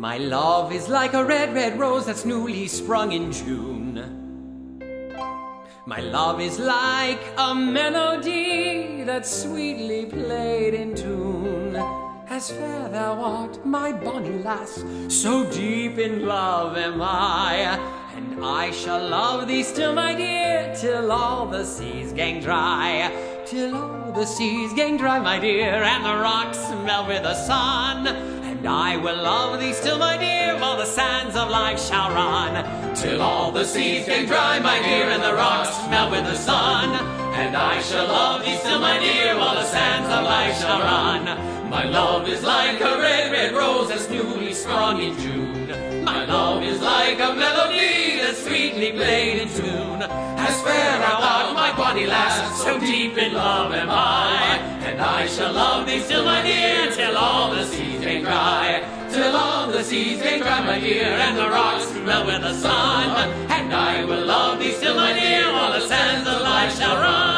My love is like a red, red rose that's newly sprung in June. My love is like a melody that's sweetly played in tune. As fair thou art, my bonny lass, so deep in love am I. And I shall love thee still, my dear, till all the seas gang dry. Till all the seas gang dry, my dear, and the rocks melt with the sun. And I will love thee still, my dear, while the sands of life shall run. Till all the seas gang dry, my dear, and the rocks melt with the sun. And I shall love thee still, my dear, while the sands of life shall run. My love is like a red, red rose that's newly sprung in June. My love is like a melody that's sweetly played in tune. As fair art thou, my bonny lass, so deep in love am I. And I shall love thee still, my dear, till all the seas may dry. Till all the seas may dry, my dear, and the rocks melt with the sun. And I will love thee still, my dear, while the sands of life shall run.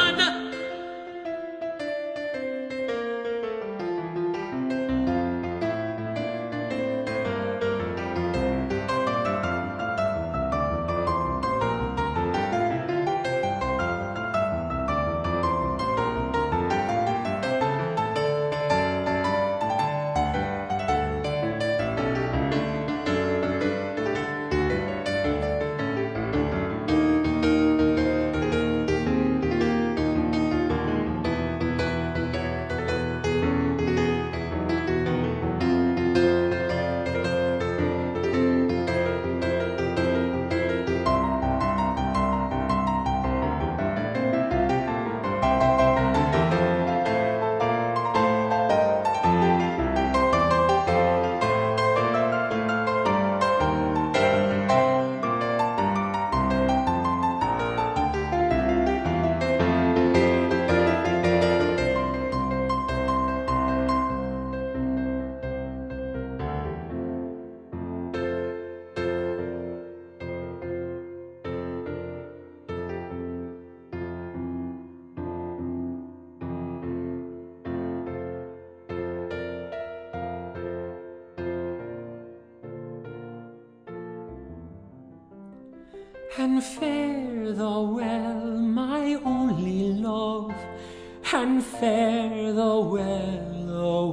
And fare thou well, my only love, and fare thou well a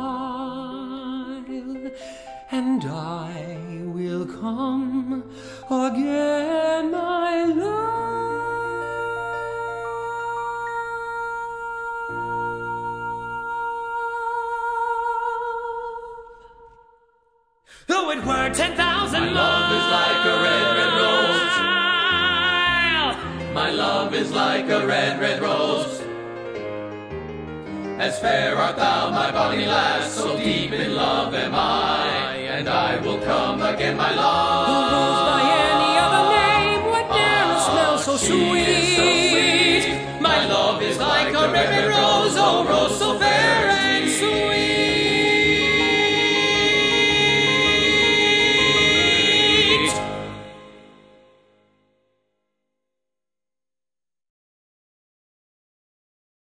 while, and I will come again, my love. Though it were 10,000 my love is like a red, red rose. My love is like a red, red rose. As fair art thou, my bonny lass, so deep in love am I. And I will come again, my love.